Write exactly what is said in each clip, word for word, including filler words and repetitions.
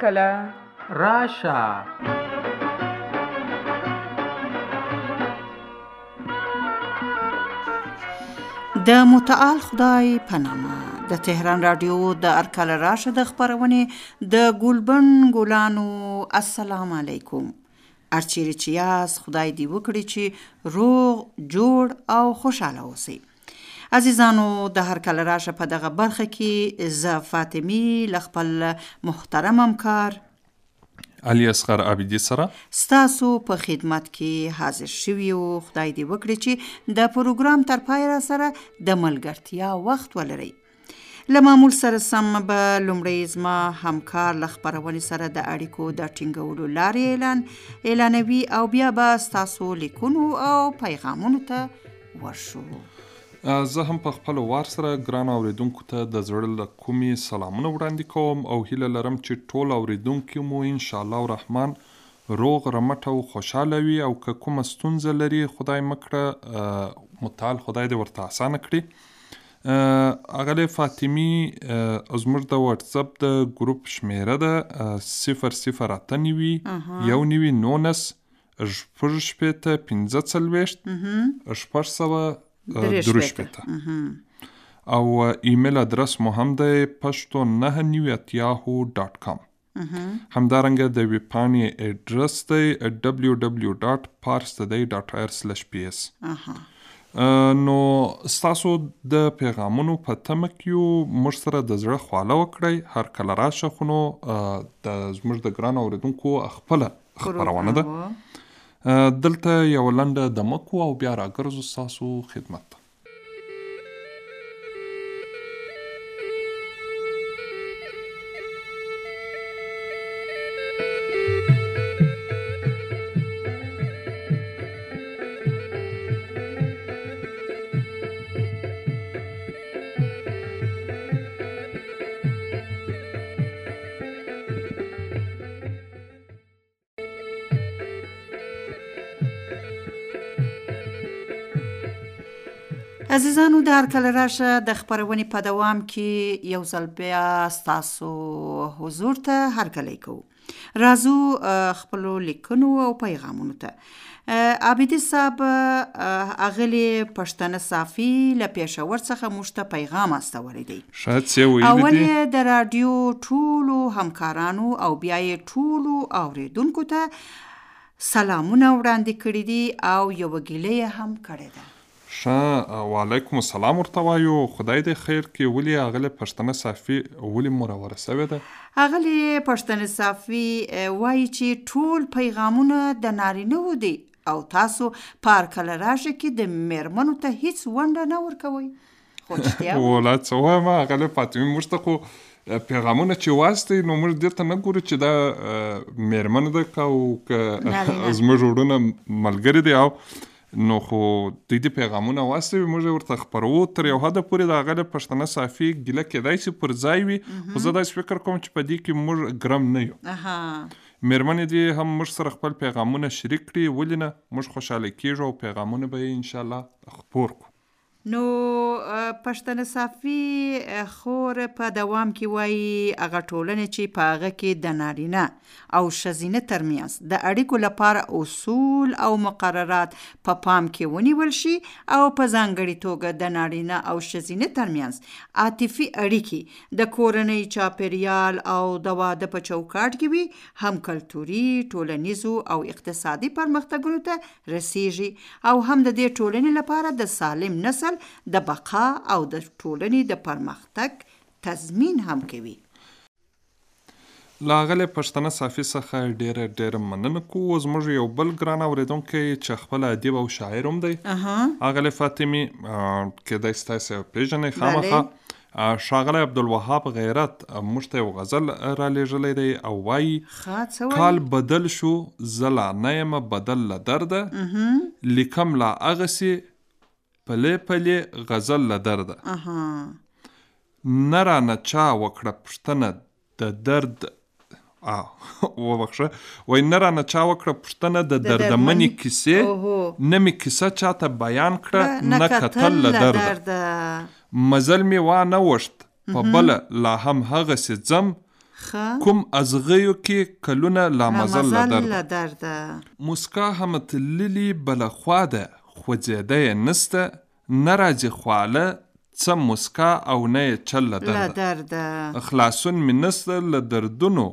هرکله راشه. د متعال خدای په نامه د تهران رادیو د هرکله راشه د خپرونې د ګلبن ګلانو السلام علیکم. ارچیرې چې یاست خدای دی وکړي چې روغ جوړ او خوشحاله اوسئ. عزیزانو د هرکله راشه په دغه برخه کې زه فاطمی له خپل محترم همکار علي اصغر عابدي سره ستاسو په خدمت کې حاضر شوي او خدای دې وکړي چې د پروګرام تر پای را سره د ملګرتیا وخت ولرئ. له معمول سره سم به لومړی زما همکار له خپرونې سره د اړیکو د ټینګولو لارې اعلان اعلانوي او بیا به ستاسو لیکونو او پیغامونو ته ورشو. زه هم په خپل وار سره ګران اوریدونکو ته د زړه له کومې سلامونه وړاندې کوم او هیله لرم چې ټول اوریدونکي مو ان شاء الله الرحمن روغ رمټ او خوشاله وي او که کومه ستونزه لري خدای مکړه متعال خدای دې ورته اسانه کړي. اغلی فاطمی زموږ د واتساپ د ګروپ شمیره ده صفر صفر اته نوي یو نوي نولس شپږ شپېته پنځه څلوېښت شپږ سوه دروش پته او ایمیل ادرس مو هم دی پښتو نه نوي ات یاهو ډاټ کام. همدارنګه د ویبپاڼې اډرس دی ډبلیو ډبلیو ډاټ پارس ټوډے ډاټ آی آر سلیش پی اس. نو ستاسو د پیغامونو په تمه کې یو موږ سره د زړه خواله وکړئ. هر کله راشه خو نو د زموږ د ګران اوریدونکو خپله خپرونه ده. دلته یو لنډه دمه کو او بیا راګرځو ستاسو خدمت ته. عزیزانو د هرکله راشه د خپرونې په دوام کې یو ځل بیا ستاسو حضور ته هرکلی کوو. راځو خپلو لیکنو او پیغامونو ته. عابدي صاحب اغلی پښتنه صافي له پېښور څخه موږ ته پیغام استولی دی. شاید څه ویلي دي. اول یې د راډیو ټولو همکارانو او بیا یې ټولو اوریدونکو ته سلامونه وړاندې کړي دي او یوه ګیله هم کړې ده. ښه وعلیکم السلام ورته وایو. خدای دې خیر کې. ولې اغلی پښتنه صافي ولې مروره سوې ده؟ اغلی پښتنه صافي وایي چې ټول پیغامونه د نارینه‌وو دي او تاسو په هرکله راشه کې د میرمنو ته هیڅ ونډه نه ورکوئ. خو رښتیا ولا څه وایم اغلی فاطمې موږ ته خو پیغامونه چې واستئ نو موږ دې ته نه ګورو چې دا میرمن ده که او که زموږ وروڼه ملګري دي او نو خو دوی د پیغامونه واستوي موږ ورته خپرو تر یو حده پورې د هغه پښتنه صافي ګیله کېدای شي پر ځای وي خو زه داسې فکر کوم چې په دې کې موږ ګرم نه یو. مېرمنې دې هم موږ سره خپل پیغامونه شریک کړي. ولې نه موږ خوشحاله کېږو او پیغامونه به یې انشاءالله خپور کړو. نو پښتنه صافي خور په دوام کې وایي هغه ټولنې چې په هغه کې د نارینه او ښځینه ترمنځ د اړیکو لپاره اصول او مقررات په پام کې ونیول شي او په ځانګړې توګه د نارینه او ښځینه ترمنځ عاطفي اړیکې د کورنۍ چاپیریال او د واده په چوکاټ کې وي هم کلتوري ټولنیزو او اقتصادي پرمختګونو ته رسیږي او هم د دې ټولنې لپاره د سالم نسل د بقا او د ټولنې د پرمختګ تضمین هم کوي. له هغلی پښتنه صافي څخه ډېره ډېره مننه کوو. زموږ یو بل ګران اورېدونکی چې خپل ادیب او شاعر هم دی هغلی فاطمې کېدای شي تاسې پېژنئ خامخا ښاغلی عبدالوهاب غیرت موږ ته یو غزل رالیږلی دی او وایي کال بدل شو زه لا نه یم بدل له درده لیکم لا هغسې پلی پلی غزل له درده نه رانه چا وکړه پوښتنه د درد وبخښه وایي نه رانه چا وکړه پوښتنه د دردمنې کیسې نه مې کیسه چاته بیان کړه نه کتل له درده مزل مې وانه وښت په بله لا هم هغسې ځم کوم ازغیو کې کلونه لامزل لامزل لدرده لدرده مسکا هم تللی بلخوا ده خوځېده یې نسته نه راځي خواله څه مسکا او نه یې چل لدرده لدرده خلاصون مې نسته له دردونو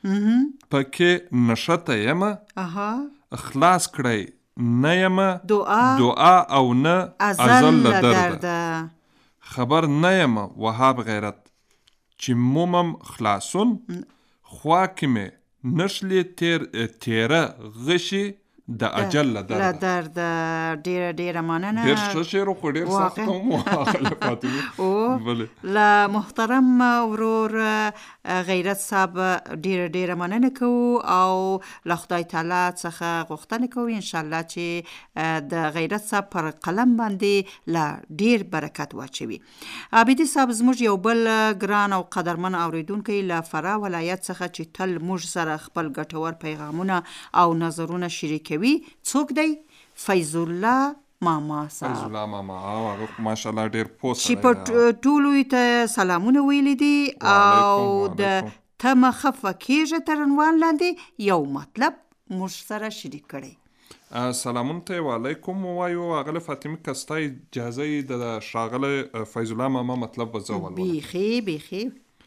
پکې نشته یمه اها خلاص کړی نه یمه دعا دعا او نه ازل ازل لدرده لدرده خبر نه یمه وهاب غیرت چې مومم خلاصون خوا کې مې نشلی تیر تیره غشي د اجل لدرده لدرده ډیره ډیره مننه ډېر ښه شعر خو ډېر سخت هم و هغه فاطمه او له محترم ورور غیرت صاحب ډیره ډیره مننه کوو او له خدای تعالی څخه غوښتنه کوو انشاءالله چې د غیرت صاحب پر قلم باندې لا ډیر برکت واچوي. عابدي صاحب زموږ یو بل ګران او قدرمن اوریدونکی له فراه ولایت څخه چې تل موږ سره خپل ګټور پیغامونه او نظرونه شریکوي څوک دی؟ فیض الله ماما صاحب. فیض الله ماما هغه ماشاءالله ډیر پوه سړی چې په ټولو ته سلامونه ویلي دي او د ته مه خفه کېږه تر عنوان لاندې یو مطلب موږ سره شریک کړی. سلامون ته وعلیکم ووایو اغله فاطمه که ستا اجازه یې د ښاغلی فیض الله ماما مطلب به زه ولولم. بیخي بیخي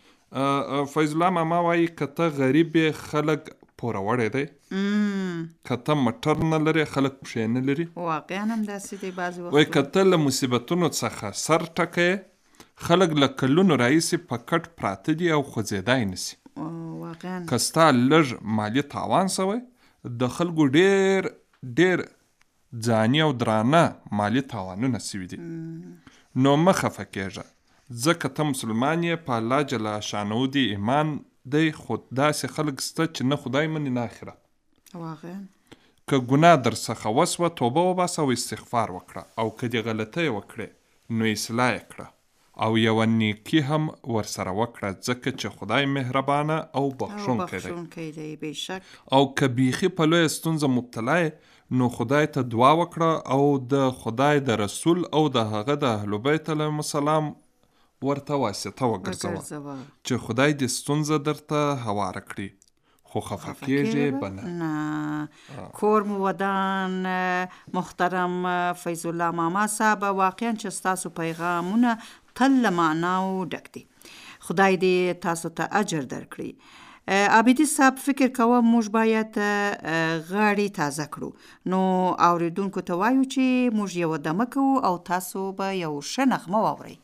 فیض الله ماما وایي که ته غریب یې خلک پوروړی دی که ته موټر نه لرې خلک پښې نه لري واقعا همداسې دی بعضې وایي وختونه که ته له مصیبتونو څخه سر ټکه خلک له کلونو راهیسې په کټ پراته دي او خوځېدای نه سي. واقعا که ستا لږ مالي تاوان سوی د خلکو ډېر ډېر ځاني او درانه مالي تاوانونه سوي دي نو مه خفه کېږه ځکه ته مسلمان یې په الله جل شانه دې ایمان دی خو داسې خلک سته چې نه خدای مني نه آخرت. واقعا که ګناه در څخه وسوه توبه وباسه او استغفار وکړه او که دې غلطۍ وکړې نو اصلاح یې کړه او یوه نیکي هم ورسره وکړه ځکه چې خدای مهربانه او بخښونکی دی. بخښونکی دی بېشک. او که بیخي په لویه ستونزه مبتلا یې نو خدای ته دعا وکړه او د خدای د رسول او د هغه د اهل بیت علیهم السلام ورته واسطه وګرځوه چې خدای دې ستونزه درته هواره کړي خو خفه کېږې به نه. نه کور مو ودان محترم فیض الله ماما صاحب واقعا چې ستاسو پیغامونه تل له معناو ډک دي. خدای دې تاسو ته اجر درکړي. عابدي صاحب فکر کوه موږ باید غاړې تازه کړو نو اوریدونکو ته وایو چې موږ یو دمه کوو او تاسو به یو ښه نغمه واورئ.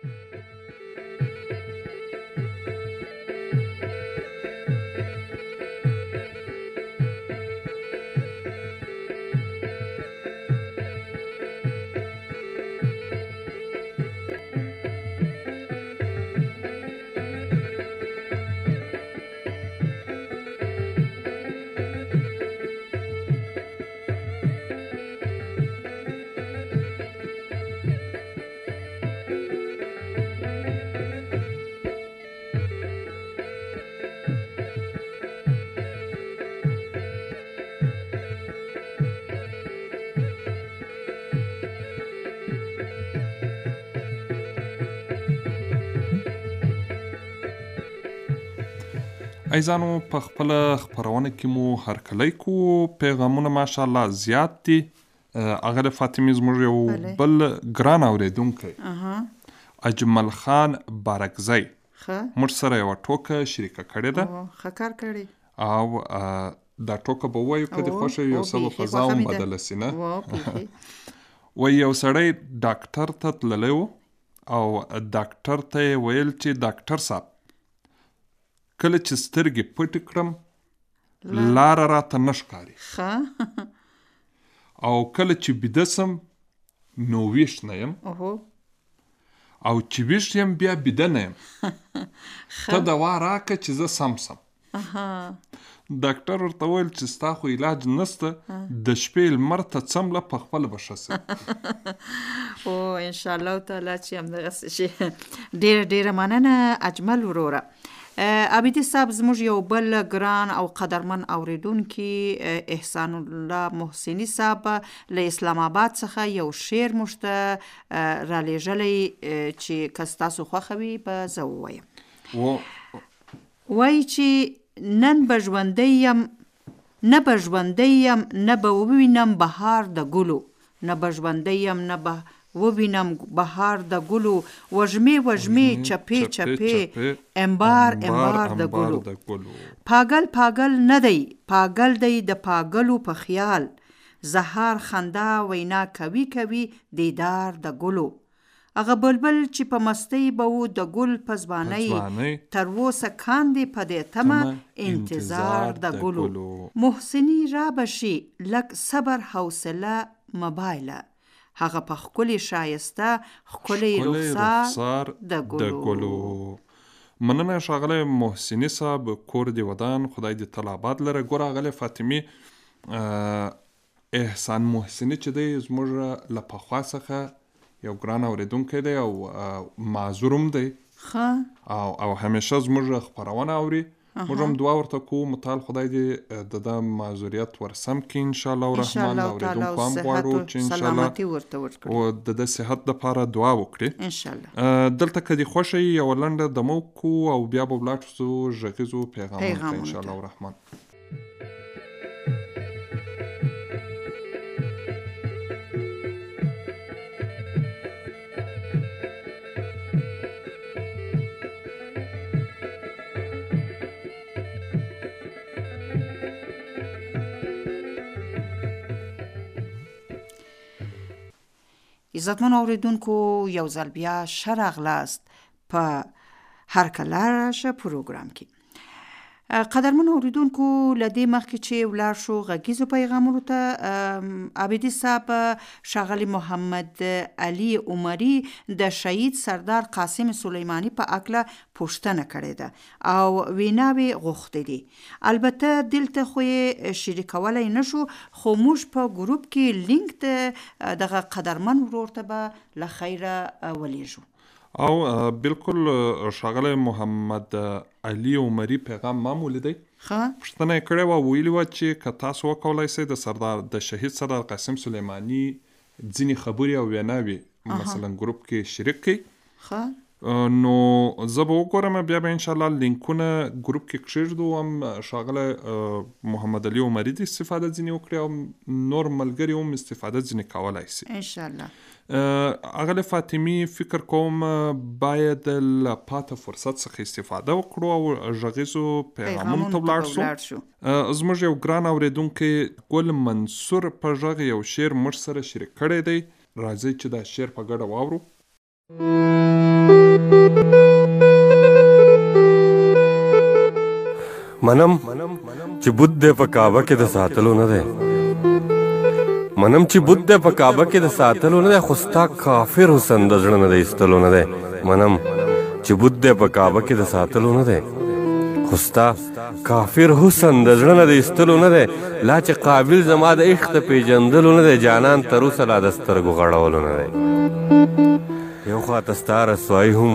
ایزانو په خپل خپرونه کې مو هرکلی کوو پیغامونه ماشاءالله زیات دي. اغله فاطمه زموږ یو بل ګران اوریدونکی اجمل خان بارکزی موږ سره یوه ټوکه شریکه کړې ده. ښه کار کړی. او دا ټوکه به ووایو که دې خوښه یو څه به فضا هم بدله سي نه. وایي یو سړی ډاکټر ته تللی و او ډاکټر ته یې ویل چې ډاکټر صاحب کله چې سترګې پټې کړم لاره راته نه ښکاري او کله چې بیده سم نو ویښ نه یم او چې ویښ یم بیا بیده نه یم ته دوا راکه چې زه سم سم. ډاکټر ورته ویل چې ستا خو علاج نسته د شپې لمر ته څمله په خپله به ښه سي. او انشاءالله تعالی چې همدغسې شي. ډېره ډېره مننه اجمل وروره. عابدي صاحب زموږ یو بل ګران او قدرمن اوریدونکي احسان الله محسني صاحب له اسلام آباد څخه یو شعر موږ ته رالیږلی چې که ستاسو خوښه وي به زه ووایم. وایي چې نن به ژوندی یم نه به ژوندی یم نه به ووینم بهار د ګلو نه به ژوندی یم نه به ووینم بهار د ګلو وږمې وږمې چپې چپې امبار امبار د ګلو پاگل پاگل نه دی پاگل دی د پاگلو په خیال زهار خندا وینا کوي کوي دیدار د ګلو هغه بلبل چې په مستۍ به و د ګل په ځوانۍ تر اوسه کاندې په دې تمه انتظار د ګلو محسني را بشي لږ صبر حوصله مبایله هغه په ښکلې شایسته ښکلی رخسار د ګلو. مننه ښاغلی محسني صاحب، کور دې ودان، خدای دې تل آباد لره. ګوره ښاغلی فاطمې، احسان محسني چې دی زموږ له پخوا څخه یو ګران اورېدونکی دی او معذور هم دی او او همیشه زموږ خپرونه اوري. موږ هم دعا ورته کوو متعال خدای دې د ده معذوریت ورسم کړي انشاءالله الرحمن. اورېدونکو هم غواړو چې انشاءالله او د ده صحت دپاره دعا وکړي انشاءالله. دلته که دې خوښه وي یوه لنډه دمه وکړو او بیا به ولاړ شو غږیزو پیغامونو ته انشاءالله الرحمن. عزتمن اوریدونکو، یو ځل بیا ښه راغلاست په هرکله راشه پروګرام کې. قدرمن اوریدونکو، له دې مخکې چې ولاړ شو غږیزو پیغامونو ته، عابدي صاحب ښاغلي محمد علي عمري د شهید سردار قاسم سلیماني په هکله پوښتنه کړې ده او ویناوې غوښتې دي. البته دلته خو یې شریکولی نه شو، خو موږ په ګروپ کې لینک د دغه قدرمن ورور ته به له خیره ولیږو. او بالکل ښاغلی محمد علي عمري پیغام ما مولیدی. پوښتنه یې کړې وه، ویلي وه چې که تاسو وکولی سئ د سردار د شهید سردار قاسم سلیماني ځینې خبرې او ویناوې مثلا ګروپ کې شریک کړئ، نو زه به وګورم، بیا به انشاءالله لینکونه ګروپ کې کښېږدو. هم ښاغلی محمد علي عمري د استفاده ځینې وکړي او نور ملګري هم استفاده ځینې کولی سي انشاءالله. اغلی فاطمی فکر کوم باید له پاته فرصت څخه استفاده وکړو او غږیزو پیغامونو ته ولاړ شو. زموږ یو ګران اورېدونکی ګل منصور په غږ یو شعر موږ سره شریک کړی دی. راځئ چې دا شعر په ګډه واورو. منم چې بود دې په کعبه کې د ساتلو نه دی، منم چې بود دې په کعبه کې د ساتلو نه دی، خو ستا کافر حسن د زړه نه د ایستلو نه دی. منم چې بود دې په کعبه کې د ساتلو نه دی، خو ستا کافر حسن د زړه نه د ایستلو نه دی. لا چې قابل زما د عشق د پیژندلو نه دی، جانان تر اوسه لا د سترګو غړولو نه دی. یو خواته ستا رسوایي هم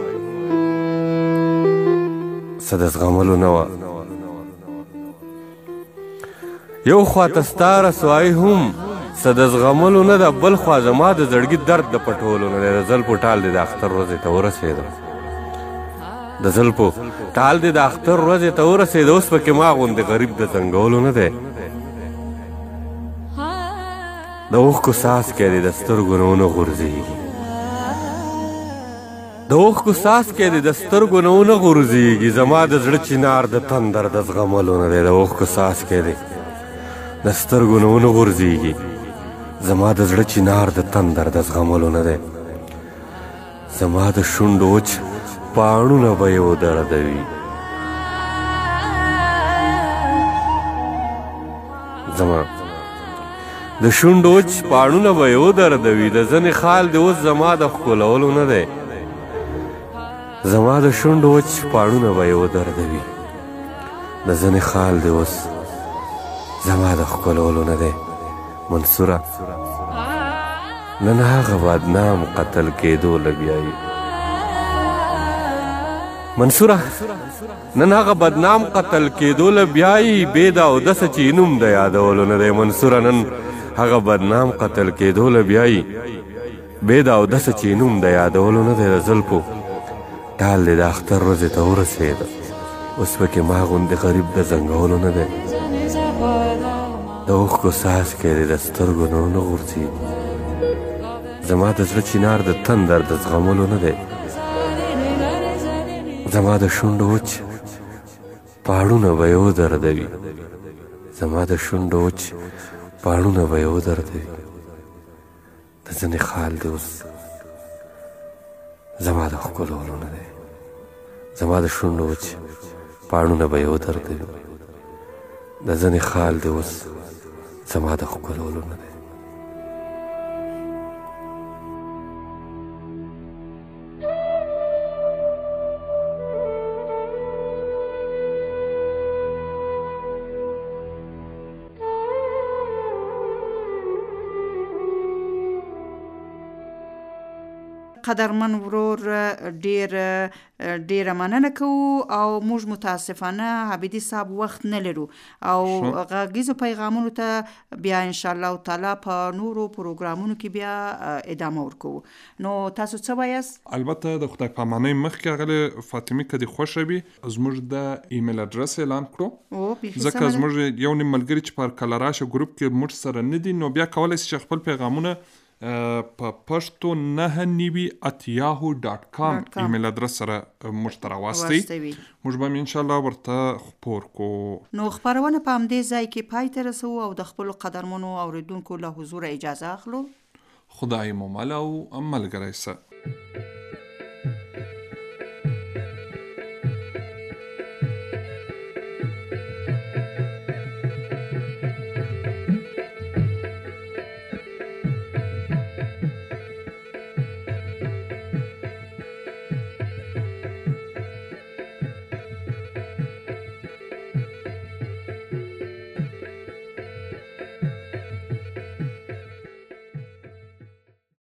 څه د زغملو نه وه، یو خواته ستا رسوایي هم څه د زغملو نه ده، بل خوا زما د زړګي درد د پټولو نه دی. د زلفو ټال دې د اختر ورځې ته ورسېده، د زلفو ټال دې د اختر ورځې ته ورسېده، اوس پکې ما غوندې غریب د زنګولو نه دی. د اوښکو څاڅکی دې د سترګو نه ونه غورځېږي، د اوښکو څاڅکی دې د سترګو نه ونه غورځېږي، زما د زړه چنار د تندر د زغملو نه دی. د اوښکو څاڅکی دې د سترګو نه ونه غورځېږي، زما د زړه چنار د تندر د زغملو نه دی. زما د شونډو وچ پاڼونه به یې ودردوي، زما د شونډو وچ پاڼونه به یې ودردوي، د ځنې خال دې اوس زما د ښکلولو نه دی. زما د شونډو وچ پاڼونه به یې ودردوي، د ځنې خال دې اوس زما د ښکلولو نه دی. منصوره نن هغه بدنام قتل کېدو لګیایي، منصوره نن هغه بدنام قتل کېدو لګیایي، بې د اودسه چې نوم د یادولو نه دی. منصوره نن هغه بدنام قتل کېدو لګیایي، بې د اودسه چې نوم د یادولو نه دی. د زلفو ټال دې د اختر ورځې ته ورسېده، اوس پکې ما غوندې غریب د زنګولو نه دی. د اوښکو څاڅکی دی د سترګو نه ونه غورځي. زما د زړه چینار د تندر د زغملو نه دی. زما د شونډو وچ پاړونه به یې ودردوي. زما د شونډو وچ پاړونه به یې ودردوي. د ځینې خال دی اوس زما د ښکلولو نه دی. زما د شونډو وچ پاړونه به یې ودردوي. د ځینې خال دی اوس زما د ښکلولو نه دی. قدرمن ورور ډیر ډیره مننه کوو او موږ متاسفانه عابدي صاحب وخت نه لرو او غږیزو پیغامونو ته بیا ان شاء الله تعالی په نورو پروګرامونو کې بیا ادامه ورکوو. نو تاسو څه وایاست؟ البته د خدای په امانۍ مخکې هغه فاطمه که دې خوښه وي زموږ د ایمیل ادرس اعلان کړو، ځکه زموږ یو نیم ملګري چې په کله راشه ګروپ کې موږ سره نه دي، نو بیا کولی شي چې خپل پیغامونه په پښتو نهه نوي ات یاهو ډاټ کام ایمیل ادرس سره موږ ته راواستئ. موږ به هم انشاءالله ورته خپور کو. نو خپرونه په همدې ځای کې پای ته رسوو او د خپلو قدرمنو اورېدونکو له حضوره اجازه اخلو. خدای مو مل او ملګری شه.